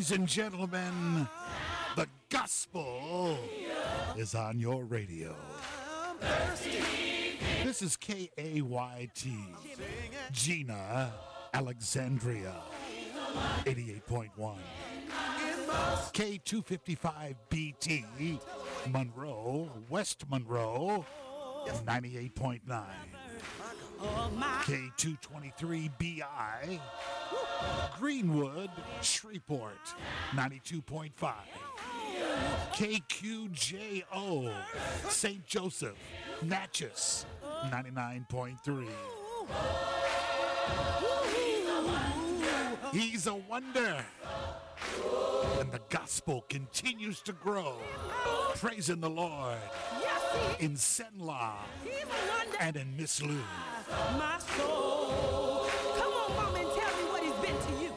Ladies and gentlemen, the gospel is on your radio. This is KAYT, Gina, Alexandria, 88.1. K255BT, Monroe, West Monroe, 98.9. K223BI, Greenwood, Shreveport, 92.5. KQJO, St. Joseph, Natchez, 99.3. He's a wonder. And the gospel continues to grow. Praising the Lord in Senla and in Miss Lou. My soul. Come on, mama, and tell me what he's been to you.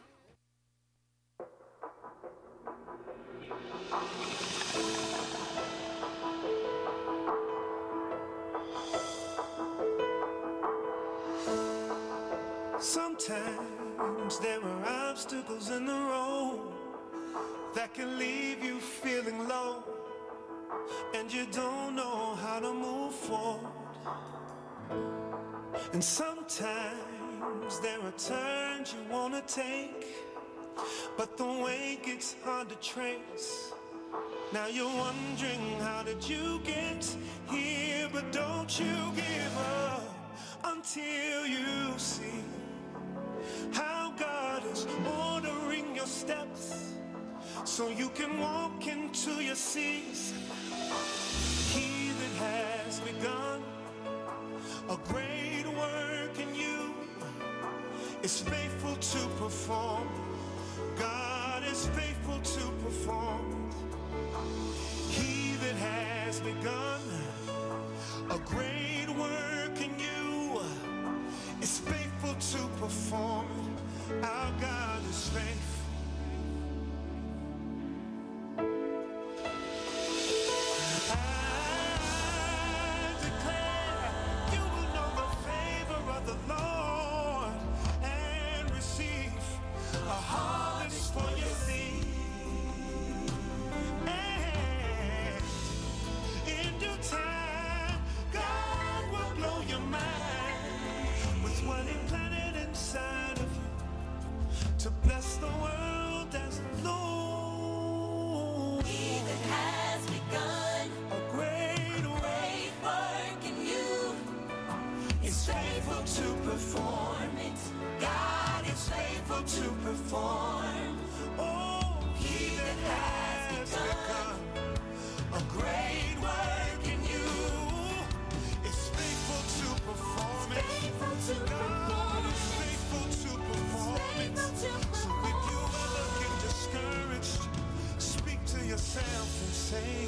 Sometimes there are obstacles in the road that can leave you feeling low, and you don't know how to move forward. And sometimes there are turns you want to take, but the way gets hard to trace. Now you're wondering, how did you get here? But don't you give up until you see how God is ordering your steps, so you can walk into your seas. He that has begun a great work in you is faithful to perform. God is faithful to perform. He that has begun a great work in you is faithful to perform. Our God is faithful. To bless the world as known. He that has begun a great work in you is faithful to perform it. God is faithful to perform. Oh, he that has begun a great work in you is faithful to perform it. God is faithful to perform it. So if you ever get discouraged, speak to yourself and say,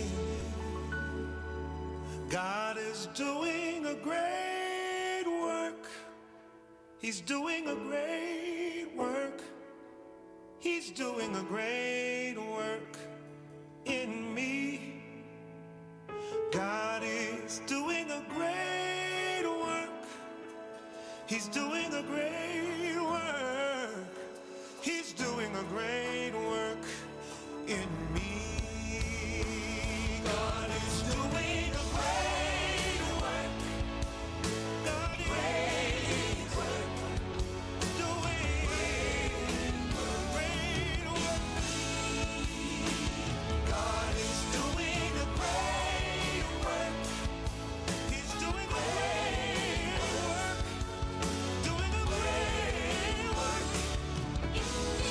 God is doing a great work. He's doing a great work. He's doing a great work in me. God is doing a great work. He's doing a great work. He's doing a great work in me. God is doing a great work. God is doing great work. God is doing a great work. He's doing a great work. Doing a great work in me.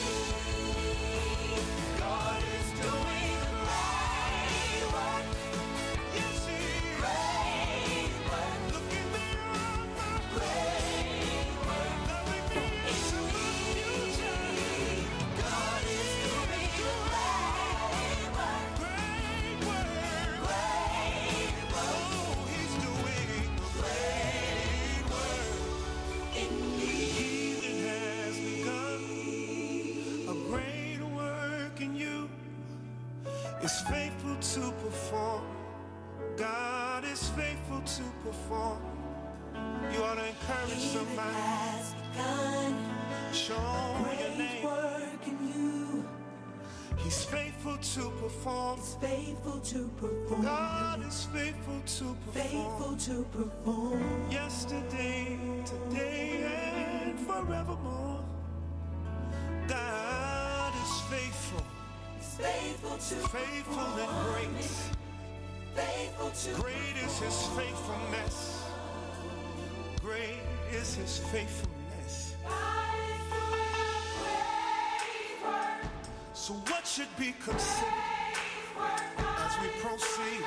God is doing a great work. Yes, He is. Great work. Looking beyond my great work. Loving me into my future. God is doing a great work. Great work. Great work. Oh, He's doing a great work in me. He that has begun a great work in you is faithful to perform. God is faithful to perform. You ought to encourage somebody. has begun Show your great name. work in you He's faithful to perform. He's faithful to perform. God is faithful to perform. Faithful to perform. Yesterday, today, and forevermore. God is faithful. He's faithful to Faithful and great. faithful to Great is his faithfulness. Great is his faithfulness. So what should be considered as we proceed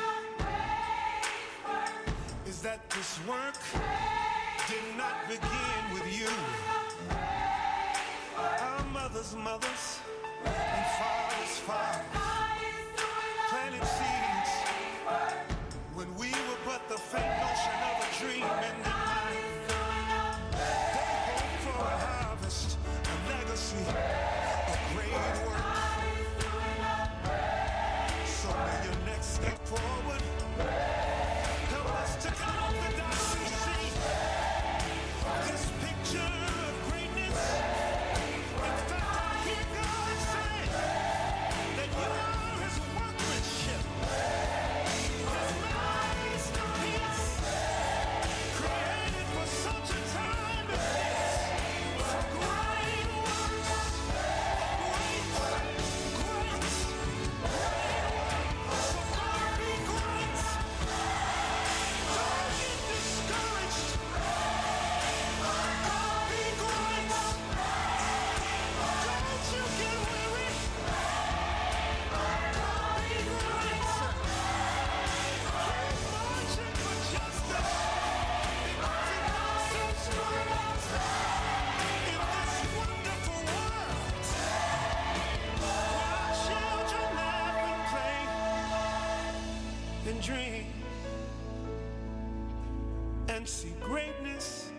is that this work did not begin with you. Our mothers' mothers and fathers' fathers planted seeds when we were but the faint notion of a dream in their mind. They hoped for a harvest, a legacy, a great work. So may your next step forward help us to count off the dots and see this picture of greatness. In fact, I hear God say that you are his workmanship, his masterpiece, created for such a time as this, for great works, great, great, so God be great. Don't get discouraged. God be great. Don't you get weary. God be great. Keep marching for justice. Because it seems great in this wonderful world where our children laugh and play and dream and see greatness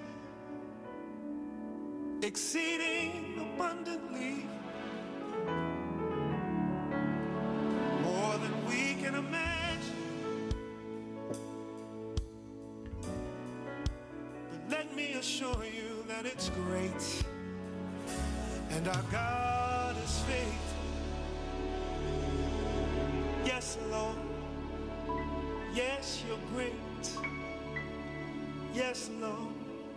exceeding abundantly more than we can imagine. But let me assure you that it's great, and our God is faithful. Yes, Lord. Yes, you're great. Yes, Lord.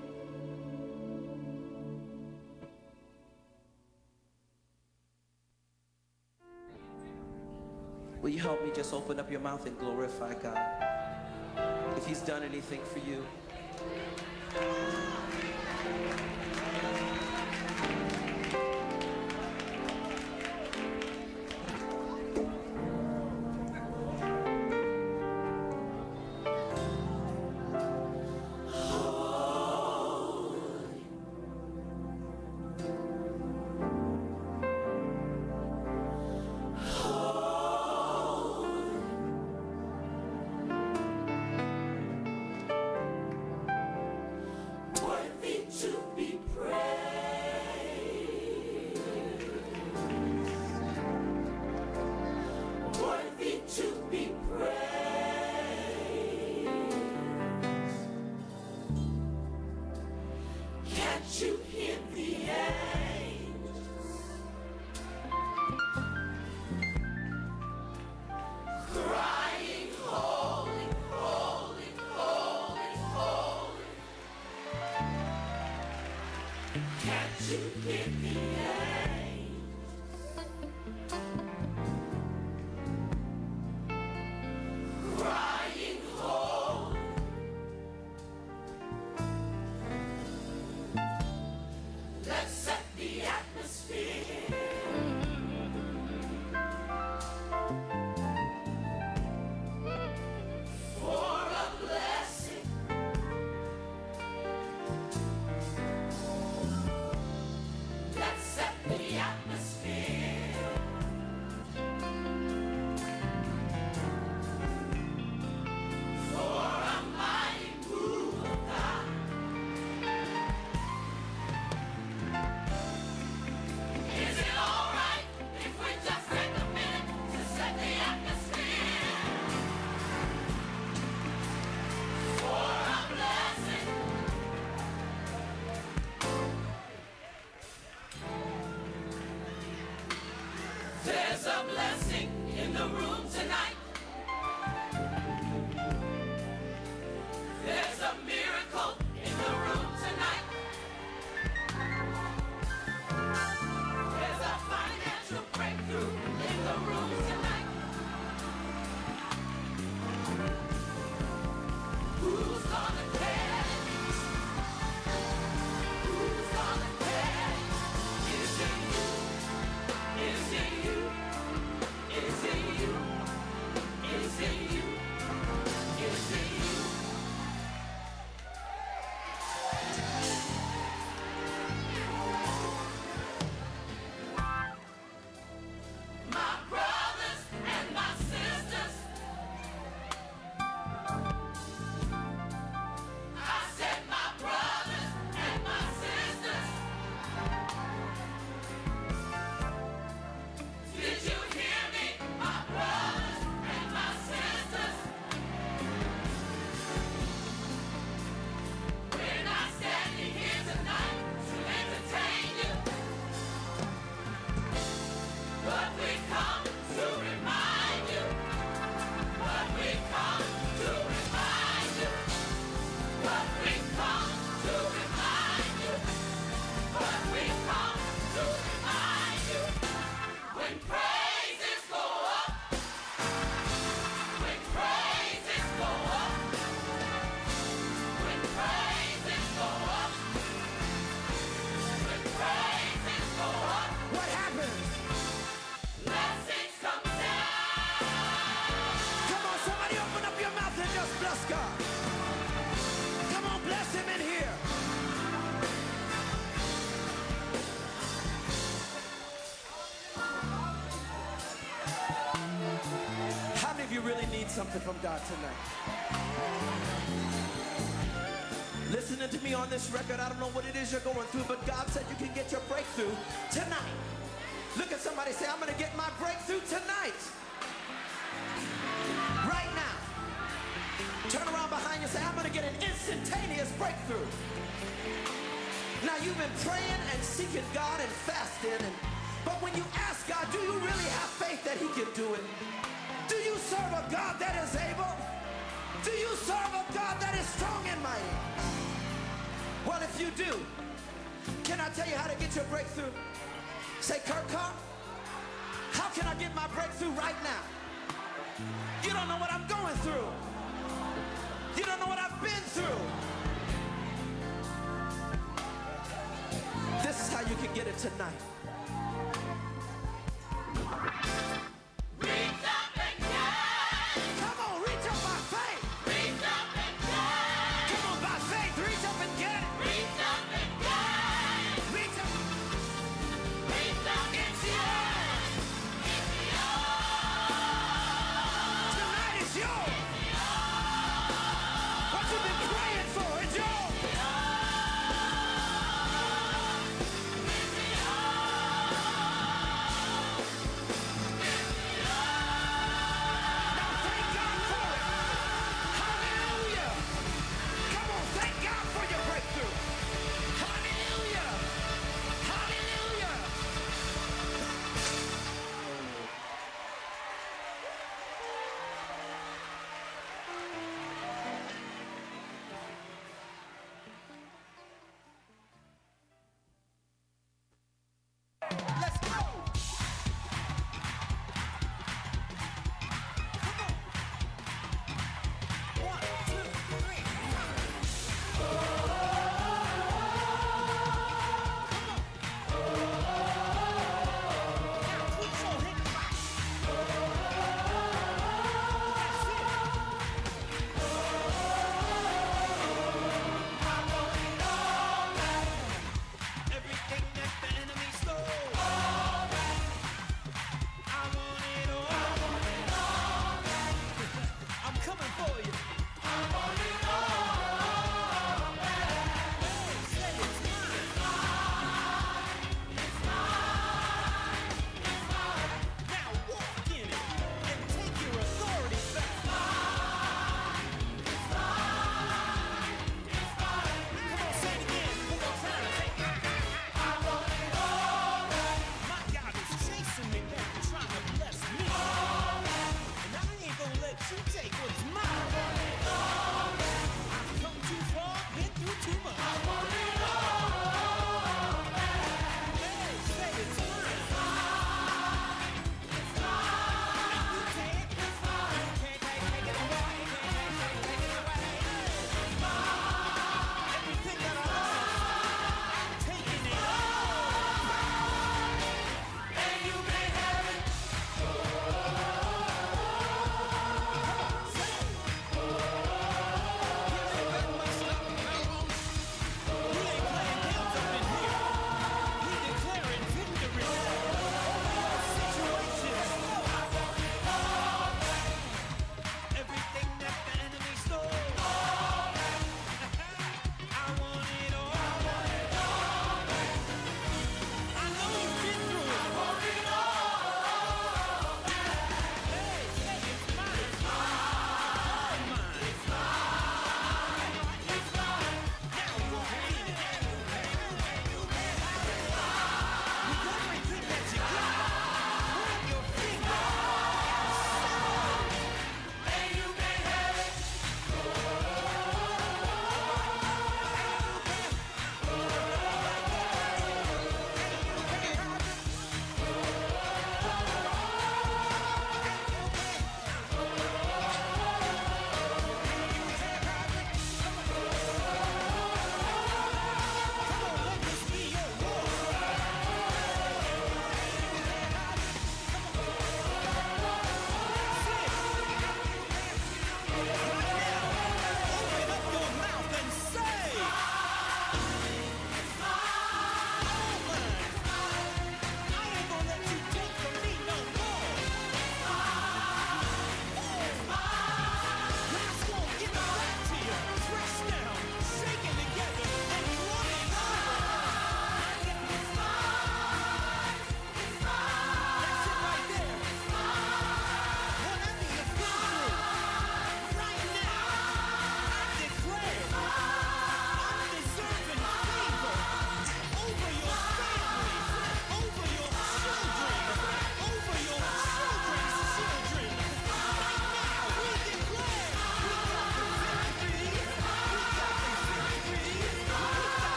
Will you help me just open up your mouth and glorify God? If he's done anything for you. blessing in the room tonight. There's a miracle in the room tonight. There's a financial breakthrough in the room tonight. Who's gonna care? Who's gonna care? Is it you? Is it you? Is it you? Is it you? Is it you? My brothers and my sisters, I said my brothers and my sisters, did you hear me? My brothers and my sisters, we're not standing here tonight to entertain you, but we come to remind you, but we come to remind you, but we come to remind you, but we come to remind you. When praises go up, when praises go up, when praises go up, when praises go up, What happens? blessings come down. Come on, somebody open up your mouth and just bless God. Come on, bless him in here. How many of you really need something from God tonight? Listening to me on this record, I don't know what it is you're going through, but God said you can get your breakthrough tonight. Look at somebody, say, I'm going to get my breakthrough tonight. Right now. Turn around behind you and say, I'm going to get an instantaneous breakthrough. Now, you've been praying and seeking God and fasting, but when you ask God, do you really have faith that he can do it? Do you serve a God that is able? Do you serve a God that is strong and mighty? Well, if you do, can I tell you how to get your breakthrough? Say, Kurt Carr, how can I get my breakthrough right now? You don't know what I'm going through. You don't know what I've been through. This is how you can get it tonight. Reach up and get. Come on, reach up by faith. Reach up and get. Come on, by faith, reach up and get it. Reach up and get. Reach up. Reach up. It's yours. It's yours. Tonight is yours. What you've been praying for is yours. It's yours.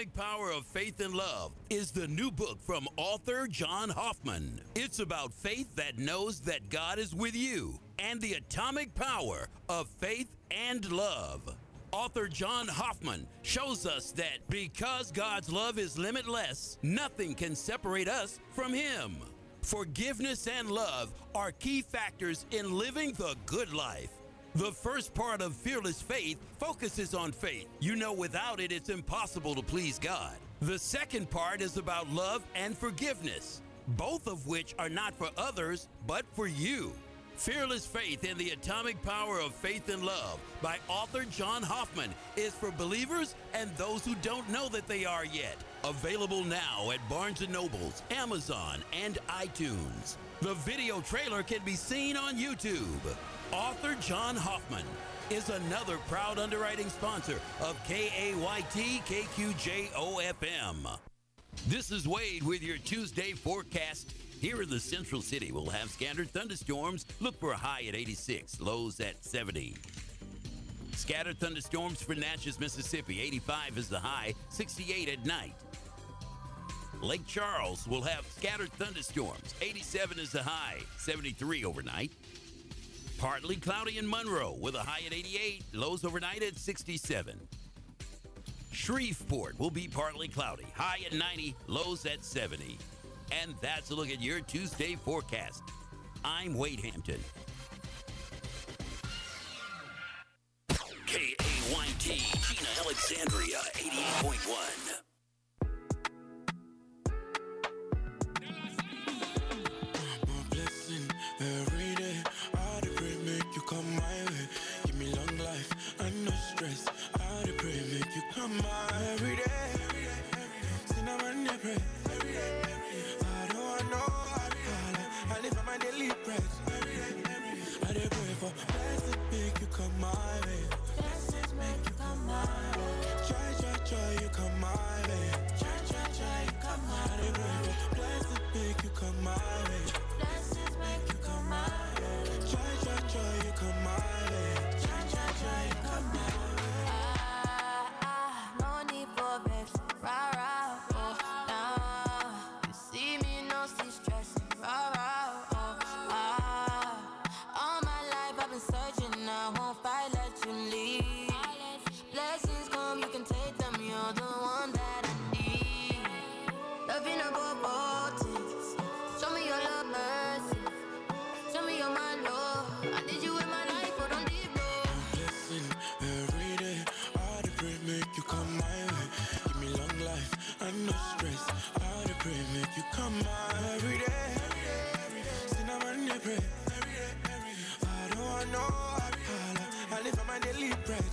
Atomic Power of Faith and Love is the new book from author John Hoffman. It's about faith that knows that God is with you and the atomic power of faith and love. Author John Hoffman shows us that because God's love is limitless, nothing can separate us from Him. Forgiveness and love are key factors in living the good life. The first part of Fearless Faith focuses on faith. You know, without it, it's impossible to please God. The second part is about love and forgiveness, both of which are not for others, but for you. Fearless Faith in the Atomic Power of Faith and Love by author John Hoffman is for believers and those who don't know that they are yet. Available now at Barnes & Noble's, Amazon, and iTunes. The video trailer can be seen on YouTube. Author John Hoffman is another proud underwriting sponsor of KAYT KQJO FM. This is Wade with your Tuesday forecast. Here in the Central City, we'll have scattered thunderstorms. Look for a high at 86, lows at 70. Scattered thunderstorms for Natchez, Mississippi. 85 is the high, 68 at night. Lake Charles will have scattered thunderstorms. 87 is the high, 73 overnight. Partly cloudy in Monroe with a high at 88, lows overnight at 67. Shreveport will be partly cloudy, high at 90, lows at 70. And that's a look at your Tuesday forecast. I'm Wade Hampton. KAYT, Gina Alexandria, 88.1. My blessing every day. I dey pray make you come my way. Give me long life and no stress. I dey pray make you come my way. Every day. Sin I man dey pray. Every day. I don't want no I live on my daily bread. Every day. I dey pray for blessings make you come my way. Blessings make you come my way. Joy, you come my way. Joy, you come my way. I dey pray for blessings make you come my way. Blessings make you come my way. Joy, you come my way. Joy, you come my way. No need for vex, rah rah, oh, nah. You see me, no see stress, rah rah, oh, all my life I've been searching, I won't fight, let you lead. Blessings come, you can take them, you're the one that I need. Loving above all things, show me your love, mercy. Show me your my love. I need you in my life, but on deep low. Blessing every day. I dey pray make you come my way. Give me long life and no stress. I dey pray make you come my way. Every day. Sin I man dey pray. I don't want no I live on my daily bread.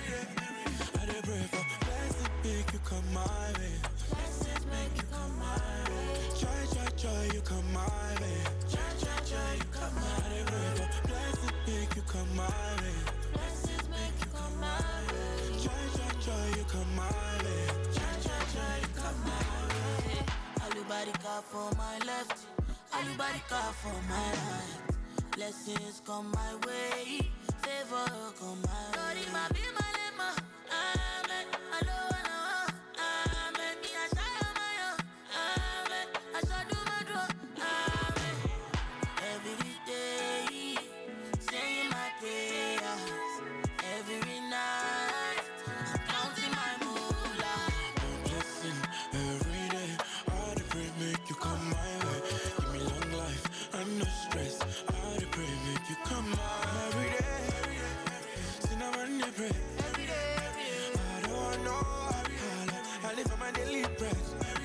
I dey pray for blessings make you come my way. Blessings make you come my way. Joy, you come my way. Joy, you come my way. I dey pray for blessings make you come my way. Blessings make you come my way. Joy, you come my way. Joy, you come my way. Alubarika for my left, alubarika for my right. Blessings come my way, favor come my way. God, it might be my lemma. Amen. Aloha, amen. Me I shall my own. Amen. I shall do my draw. Amen. Every day, saying my prayers. Every night, counting my moolah. Blessing every day. I dey pray make you come my way. Give me long life and no stress. I dey pray make you come my way. Every day. Sin I man dey pray. Every day. I don't want no I live on my daily bread.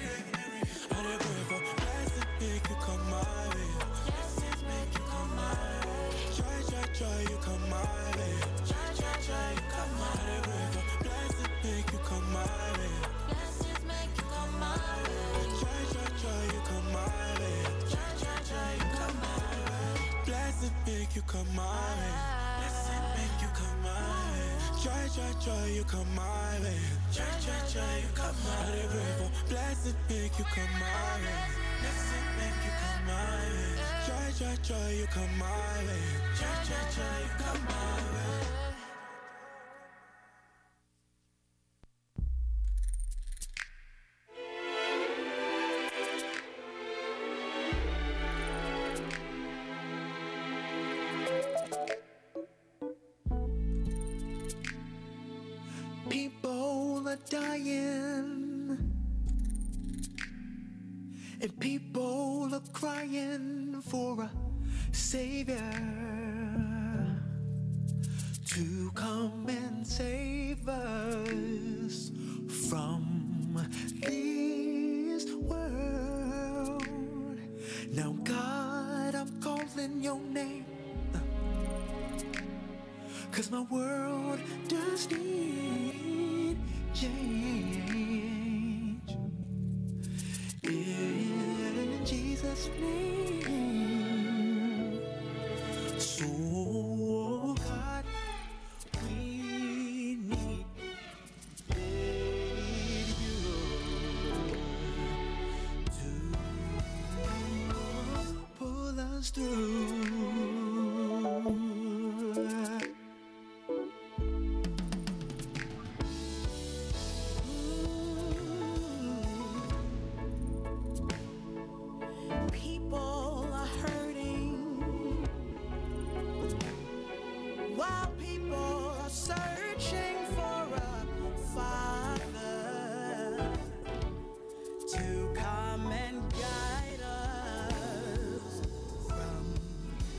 I dey pray for blessings make you come my way. Blessings make you come my way. Joy, you come my way. Joy, you come my I dey pray for blessings make you come my way. Blessings make you come my way. Joy, you come my way. Joy, you come my way. Blessings make you come my way. Blessings make you come my way. Joy, you come my way. Joy, you come my way. I dey pray for blessings make you come my way. Blessings make you come my way. Joy, you come my way. Joy, you come my way. dying, and people are crying for a Savior to come and save us from this world. Now, God, I'm calling your name, 'cause my world does need change. In Jesus' name. So, God, we need you to pull us through. People are hurting while people are searching for a father to come and guide us from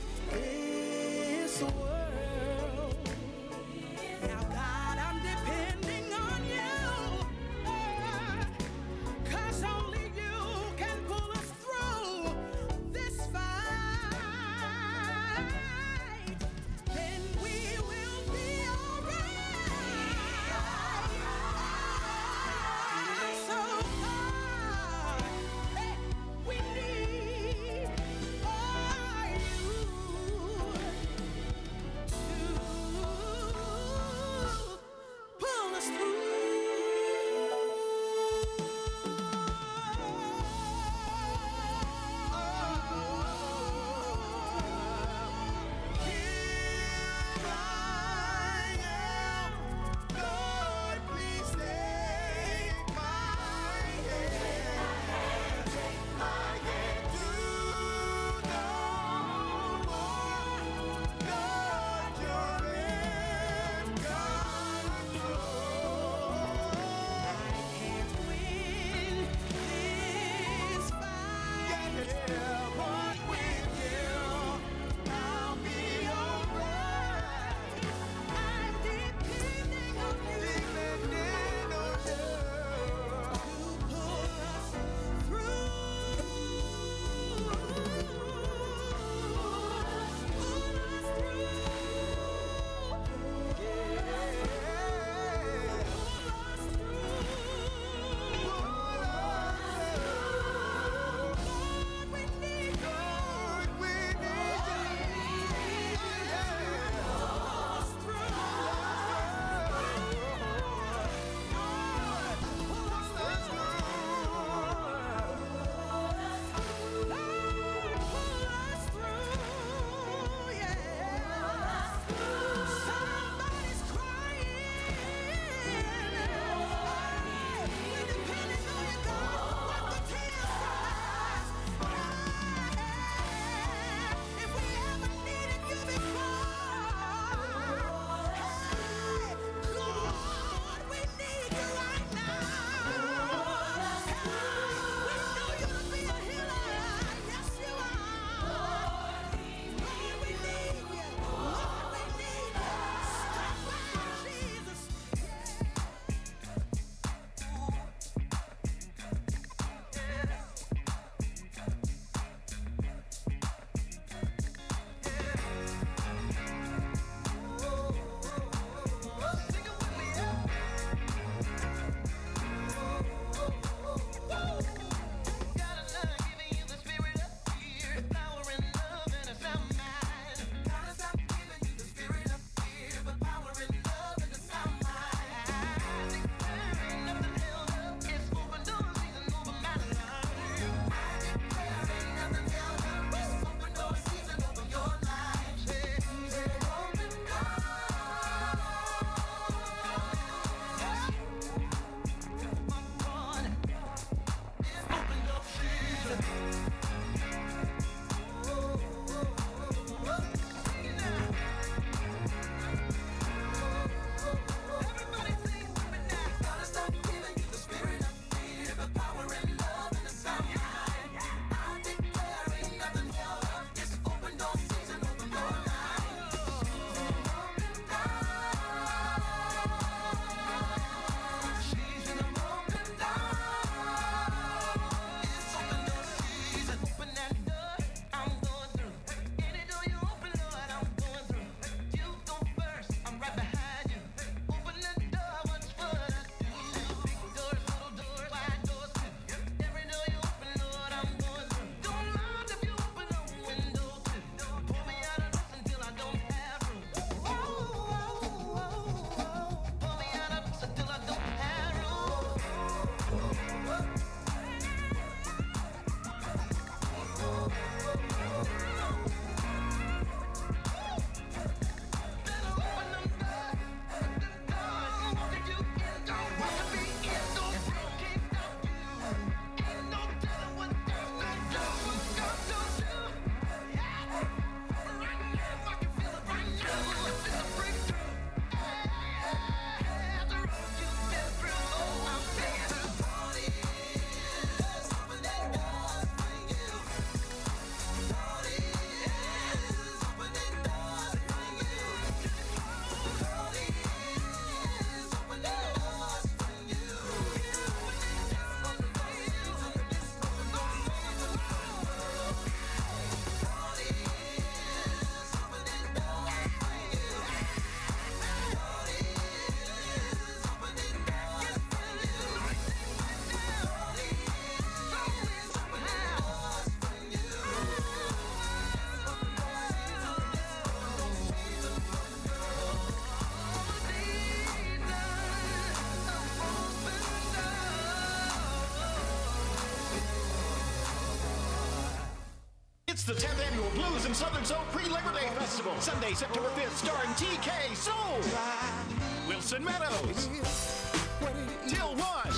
the 10th Annual Blues and Southern Soul Pre-Labor Day Festival. Sunday, September 5th, starring TK Soul, Wilson Meadows, Till One,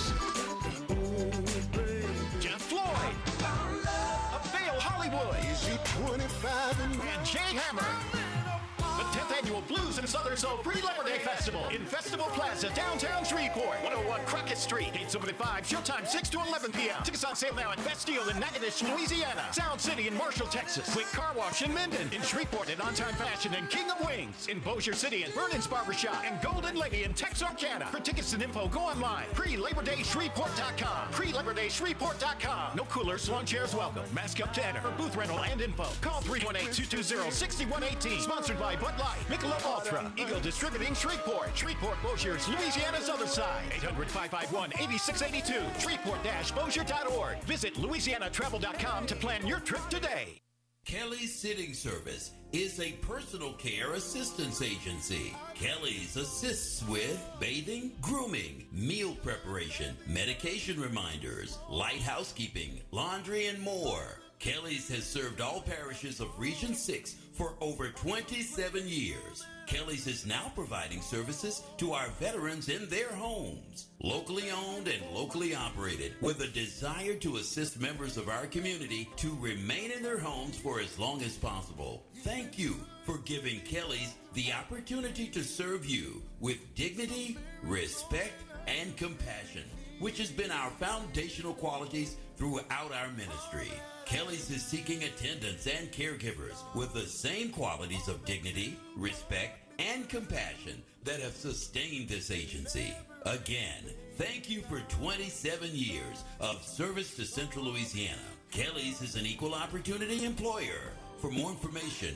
Jeff Floyd, Avail Hollywood, and Jay Hammer. The 10th Annual Blues and Southern Soul Pre-Labor Day Festival in Festival Plaza, downtown Shreveport, 101 Crockett Street. Gates open at 5, showtime 6 to 11 p.m. Tickets on sale now at Bastille in Natchitoches, Louisiana, Sound City in Marshall, Texas, Quick Car Wash in Minden, in Shreveport at On Time Fashion and King of Wings, in Bossier City at Vernon's Barbershop, and Golden Lady in Texarkana. For tickets and info, go online. PreLaborDayShreveport.com. PreLaborDayShreveport.com. No coolers, lawn chairs welcome. Mask up to enter. For booth rental and info, call 318-220-6118. Sponsored by Bud Light, Michelob Ultra, Eagle Distributing Shreveport, Bossier's Louisiana's other side. 800-551-8682. Shreveport-Bossier.org. Visit LouisianaTravel.com to plan your trip today. Kelly's Sitting Service is a personal care assistance agency. Kelly's assists with bathing, grooming, meal preparation, medication reminders, light housekeeping, laundry, and more. Kelly's has served all parishes of Region 6 for over 27 years. Kelly's is now providing services to our veterans in their homes. Locally owned and locally operated, with a desire to assist members of our community to remain in their homes for as long as possible. Thank you for giving Kelly's the opportunity to serve you with dignity, respect, and compassion, which has been our foundational qualities throughout our ministry. Kelly's is seeking attendants and caregivers with the same qualities of dignity, respect, and compassion that have sustained this agency. Again, thank you for 27 years of service to Central Louisiana. Kelly's is an equal opportunity employer. For more information,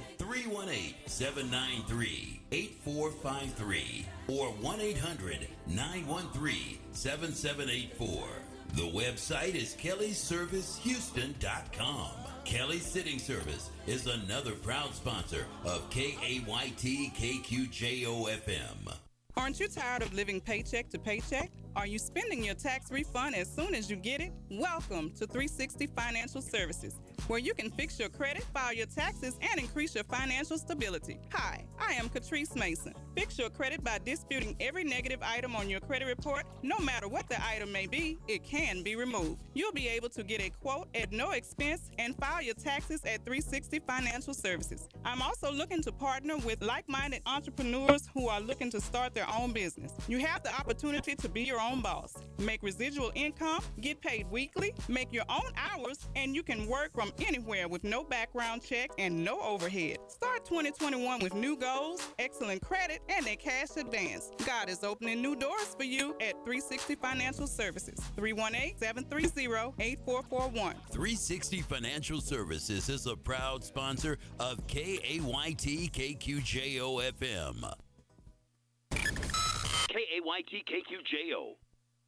318-793-8453 or 1-800-913-7784. The website is kellysservicehouston.com. Kelly's Sitting Service is another proud sponsor of KAYT KQJO FM. Aren't you tired of living paycheck to paycheck? Are you spending your tax refund as soon as you get it? Welcome to 360 Financial Services, where you can fix your credit, file your taxes, and increase your financial stability. Hi, I am Catrice Mason. Fix your credit by disputing every negative item on your credit report. No matter what the item may be, it can be removed. You'll be able to get a quote at no expense and file your taxes at 360 Financial Services. I'm also looking to partner with like-minded entrepreneurs who are looking to start their own business. You have the opportunity to be your own boss, make residual income, get paid weekly, make your own hours, and you can work from anywhere with no background check and no overhead. Start 2021 with new goals, excellent credit, and a cash advance. God is opening new doors for you at 360 Financial Services. 318-730-8441. 360 Financial Services is a proud sponsor of KAYT KQJO FM. KAYT KQJO.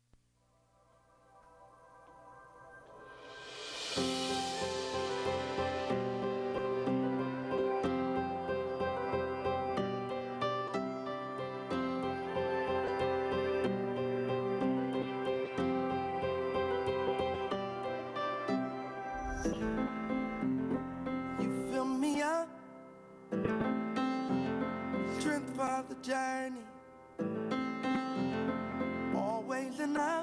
You fill me up, strength for the journey, always enough.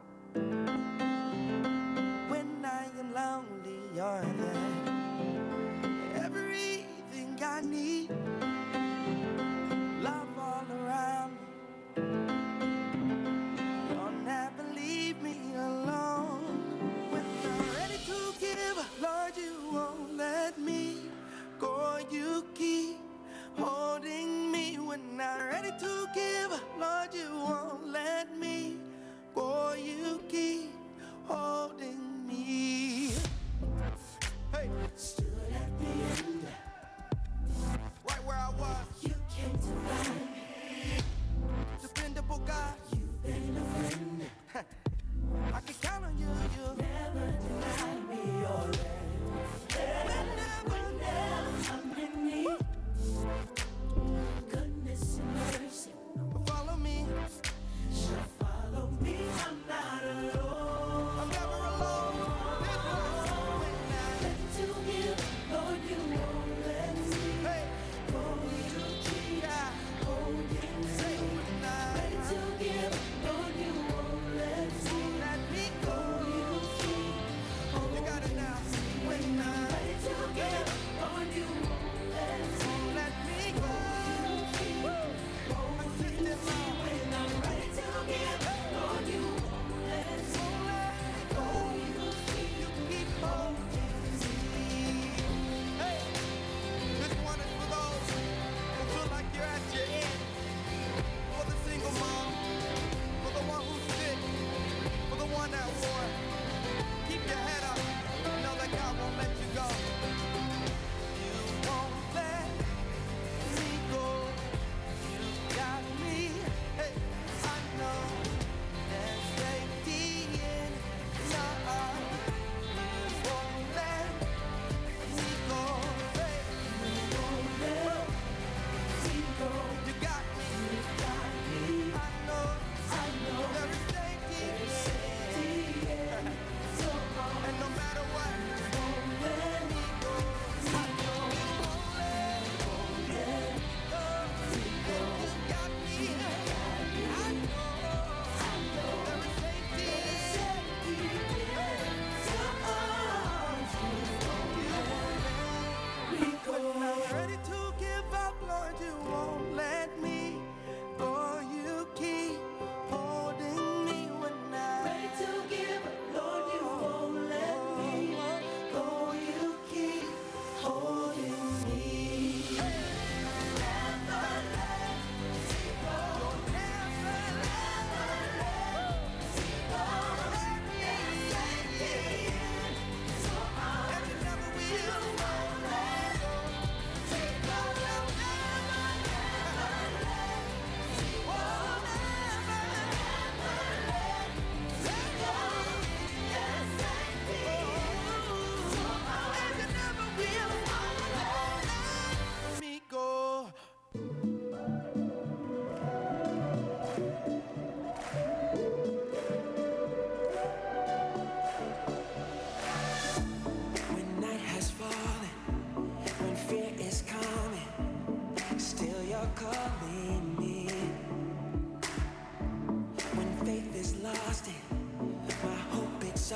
When I am lonely, you're there. Everything I need, love all around me. You'll never leave me alone. When I'm ready to give, Lord, you won't let me go. You keep holding me when I'm ready to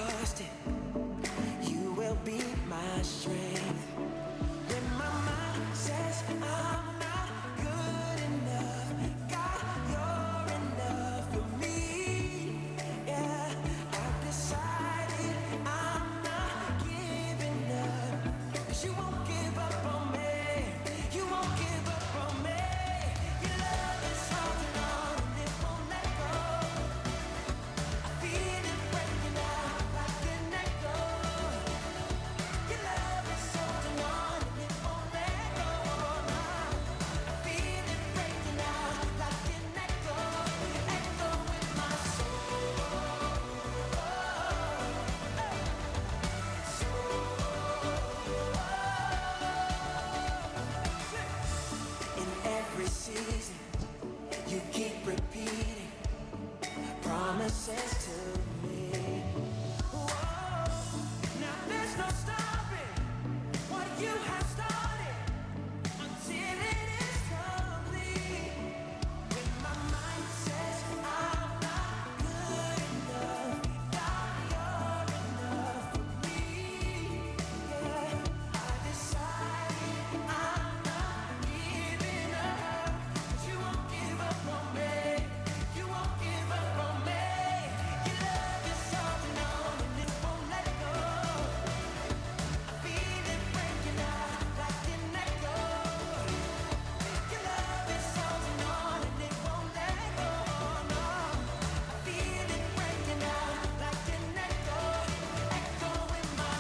exhausted, you will be my strength. When my mind says I'm not good enough, God, you're enough for me. Yeah, I've decided I'm not giving up, 'cause you won't give up on me. You won't give up on me. Your love is holding on and it won't let go. I feel it breaking out like an echo. Your love is holding on and it won't let go. I feel it breaking out like an echo, echo in my soul. In every season, you keep repeating promises to me. Whoa. Now there's no stopping what you have started until it is complete. When my mind says I'm not good enough, God, you're enough for me. Yeah, I decided I'm not giving up, 'cause you won't give up on me. You won't give up on me. Your love is holding on and it won't let go. I feel it breaking out like an echo. Your love is holding on and it won't let go. No, I feel it breaking out like an echo, echo in my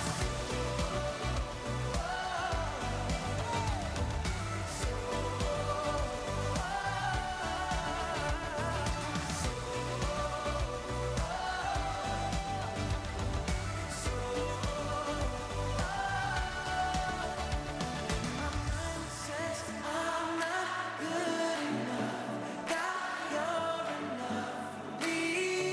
mind says I'm not good enough. God, you're enough for me.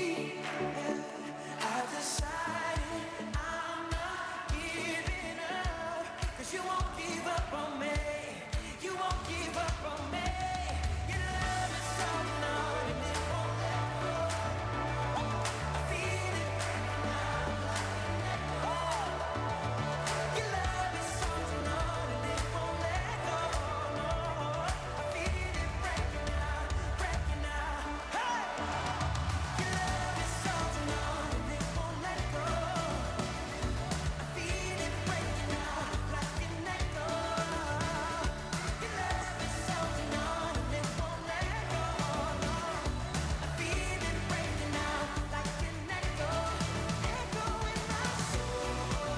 Yeah, I've decided I'm not giving up, 'cause you won't give up on me. You won't give up on me. Your love is holding on and it won't let go. I feel it breaking out like an echo. Your love is holding on and it won't let go. No, I feel it breaking out, breaking out. Hey! Your love is holding on and it won't let go. I feel it breaking out like an echo. Your love is holding on and it won't let go. No, I feel it breaking out like an echo, echo in my soul.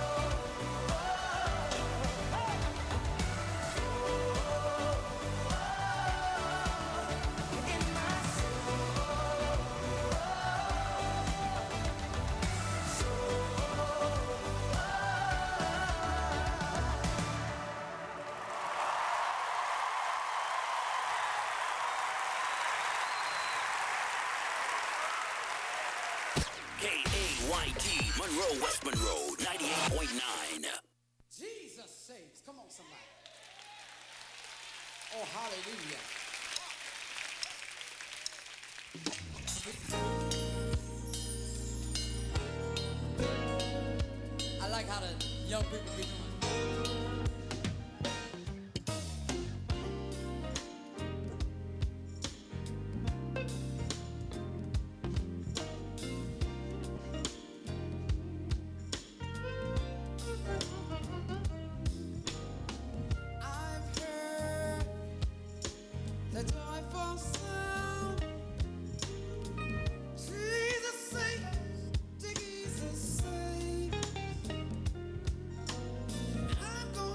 In my KAYT Monroe, West Monroe, 98.9. Jesus saves. Come on, somebody. Oh, hallelujah. I like how the young people be doing. I've heard the joyful sound. Jesus saves, Jesus saves. I'm gonna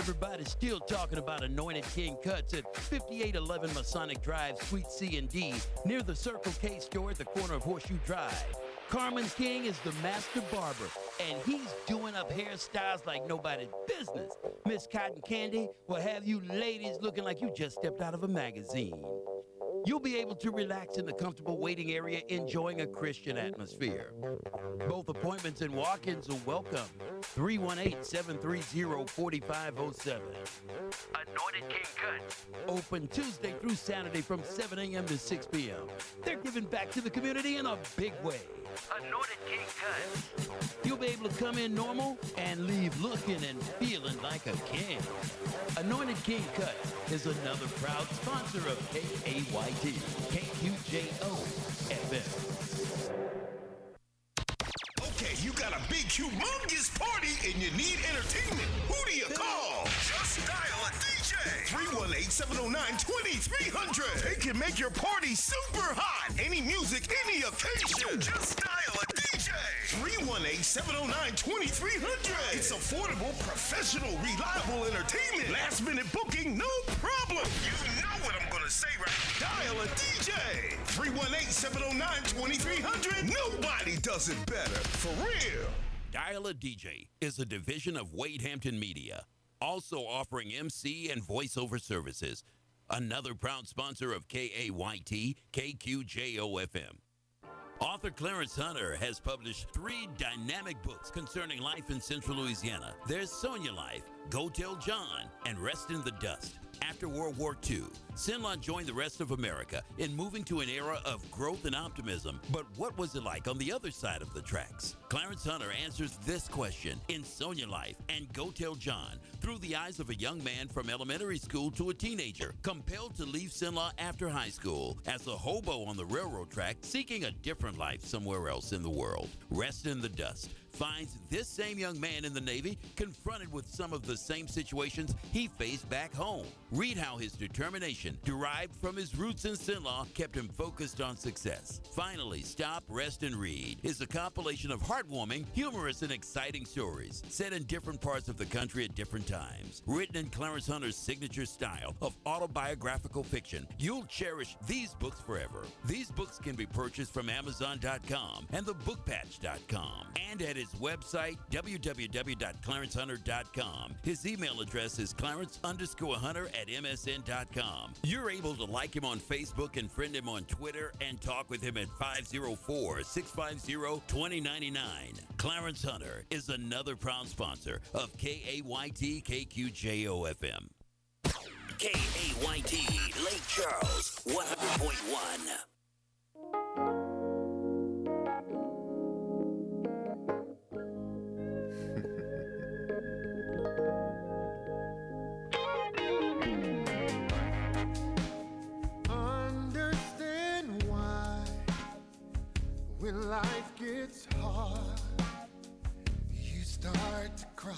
Everybody's still talking about Anointed King Cuts at 5811 Masonic Drive, Suite C and D, near the Circle K store at the corner of Horseshoe Drive. Carmen King is the master barber, and he's doing up hairstyles like nobody's business. Miss Cotton Candy will have you ladies looking like you just stepped out of a magazine. You'll be able to relax in the comfortable waiting area, enjoying a Christian atmosphere. Both appointments and walk-ins are welcome. 318-730-4507. Anointed King Cuts. Open Tuesday through Saturday from 7 a.m. to 6 p.m. They're giving back to the community in a big way. Anointed King Cuts. You'll be able to come in normal and leave looking and feeling like a king. Anointed King Cuts is another proud sponsor of KAYT, KQJO FM. Okay, you got a big, humongous party and you need entertainment. Who do you call? Just dial a DJ. 318-709-2300. They can make your party super hot. Any music, any occasion. Just dial a DJ. 318-709-2300. It's affordable, professional, reliable entertainment. Last minute booking, no problem. You know what I'm going to say, right? Dial a DJ. 318-709-2300. Nobody does it better. For real. Dial a DJ is a division of Wade Hampton Media, also offering MC and voiceover services. Another proud sponsor of KAYT, KQJO FM. Author Clarence Hunter has published 3 dynamic books concerning life in Central Louisiana. There's Sonia Life, Go Tell John, and Rest in the Dust. After World War II, Sinlaw joined the rest of America in moving to an era of growth and optimism. But what was it like on the other side of the tracks? Clarence Hunter answers this question in Sonia Life and Go Tell John through the eyes of a young man from elementary school to a teenager, compelled to leave Sinlaw after high school as a hobo on the railroad track, seeking a different life somewhere else in the world. Rest in the Dust finds this same young man in the Navy confronted with some of the same situations he faced back home. Read how his determination, derived from his roots in Sinlaw, kept him focused on success. Finally, Stop, Rest, and Read is a compilation of heartwarming, humorous, and exciting stories set in different parts of the country at different times. Written in Clarence Hunter's signature style of autobiographical fiction, you'll cherish these books forever. These books can be purchased from Amazon.com and thebookpatch.com and at his website, www.clarencehunter.com. His email address is clarence_hunter@msn.com. You're able to like him on Facebook and friend him on Twitter and talk with him at 504-650-2099. Clarence Hunter is another proud sponsor of KAYT KQJO FM. KAYT Lake Charles 100.1. Understand why when life gets hard, you start to cry.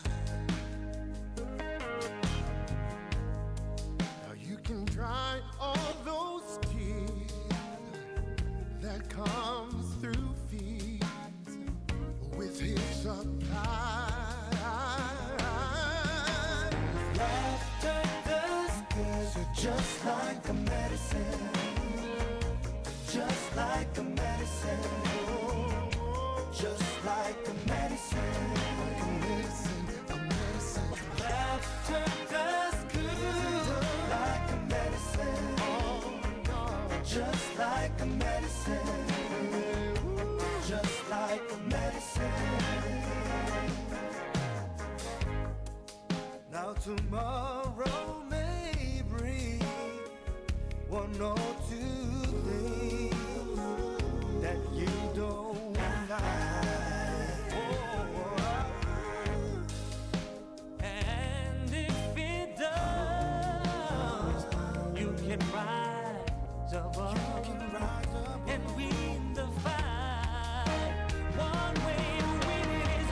Now you can dry all those tears that comes through feet with his supply. Laughter does good, so just like a medicine, just like a medicine, just like a medicine, like a medicine, a medicine. Laughter does good, like a medicine, just like a medicine, just like a medicine. Now tomorrow may bring one or two things that you don't like. And if it does, you can rise above, and win the fight. One way to win it is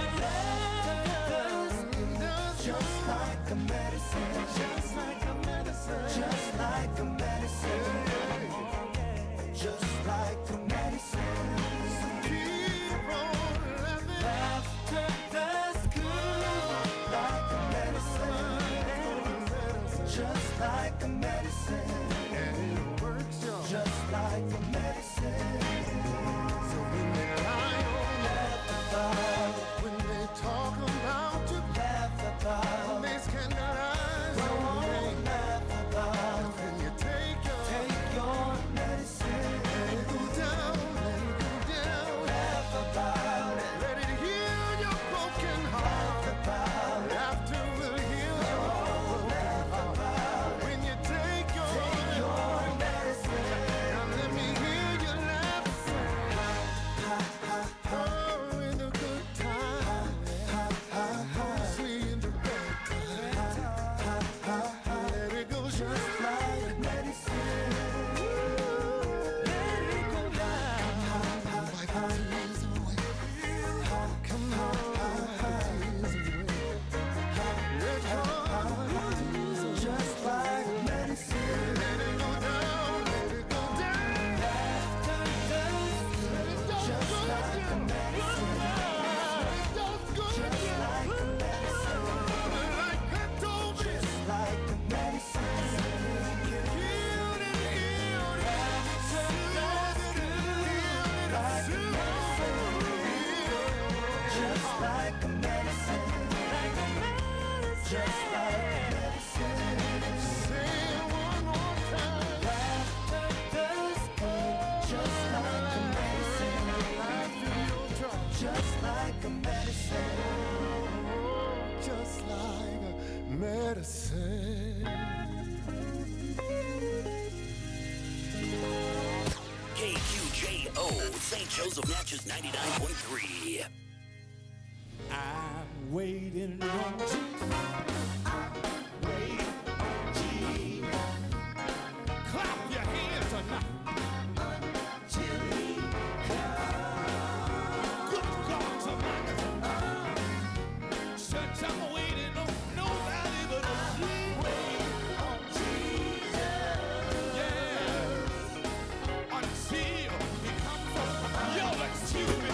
love. Just like a medicine, just like a medicine, just like a medicine. Joseph Natchez 99.3. I'm waiting on Jesus. I'm waiting on Jesus. Clap your hands tonight until he comes. Good God tonight. Church, I'm waiting on nobody but you. Waiting on Jesus. Yeah. Until he comes from. Yo, excuse me.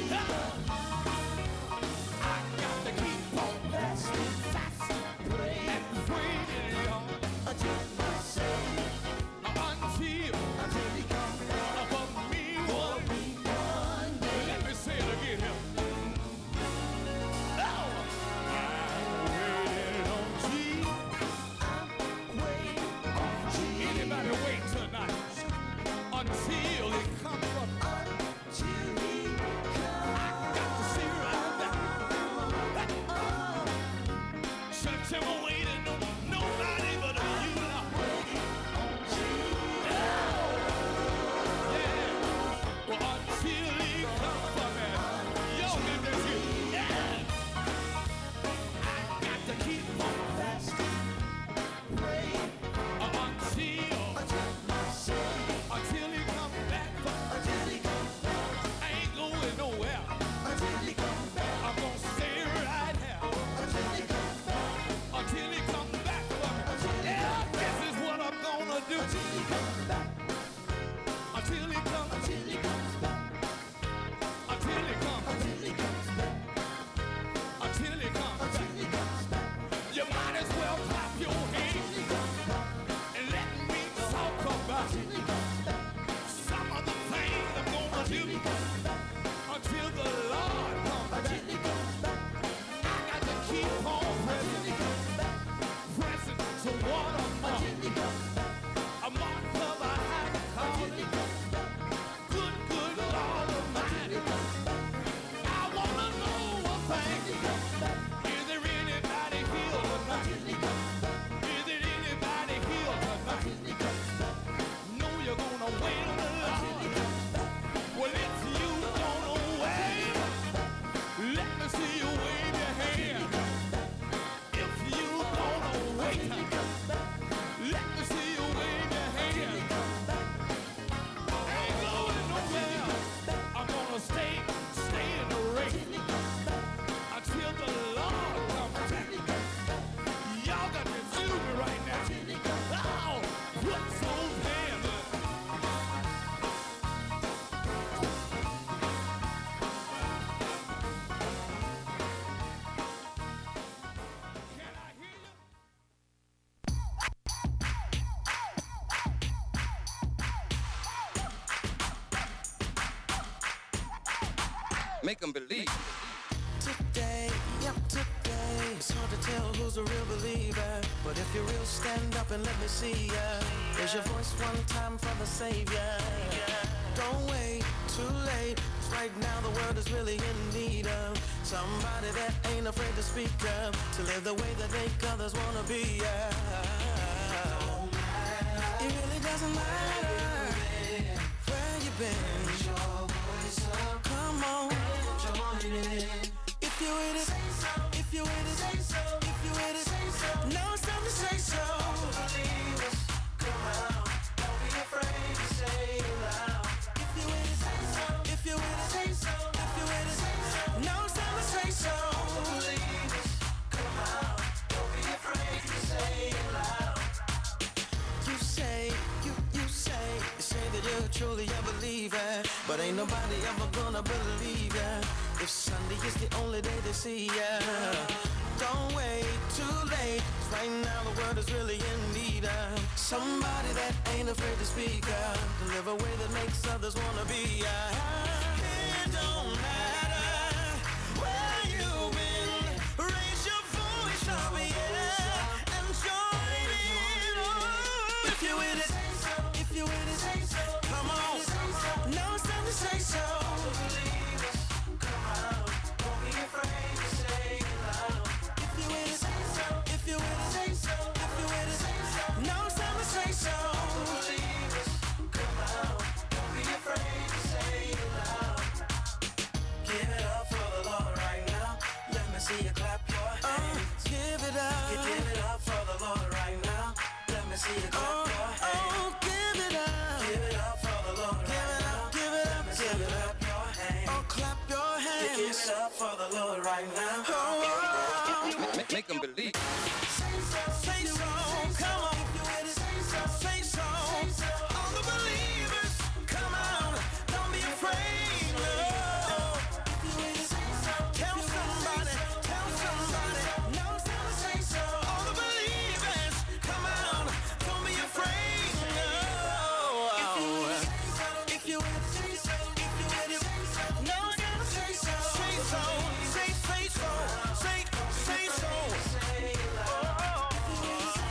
Make them believe. Today, yep, today. It's hard to tell who's a real believer. But if you're real, stand up and let me see ya. Raise your voice one time for the Savior. Don't wait, too late. 'Cause right now the world is really in need of somebody that ain't afraid to speak up, to live the way that make others wanna be. It really doesn't matter where you've been. Raise your voice up. Come on. If you with it, if you with it, if you with it, know something to say so. Believers, come out, don't be afraid to say it loud. If you with it, if you with it, if you with it, know something to say so. Believers, come out, don't be afraid to say it loud. You say that you're truly a believer, but ain't nobody ever gonna believe ya if Sunday is the only day they see ya. Don't wait, too late. 'Cause right now the world is really in need of somebody that ain't afraid to speak up, to live a way that makes others wanna be. It don't matter where you've been. Raise your voice up, yeah, and join in. Oh, if you with it, if you with it, come on. Know something to say so. Believers, come out. Don't be afraid to say it loud. If you with it, if you with it, if you with it, know something to say so. Believers, come out. Don't be afraid to say it loud. see you clap.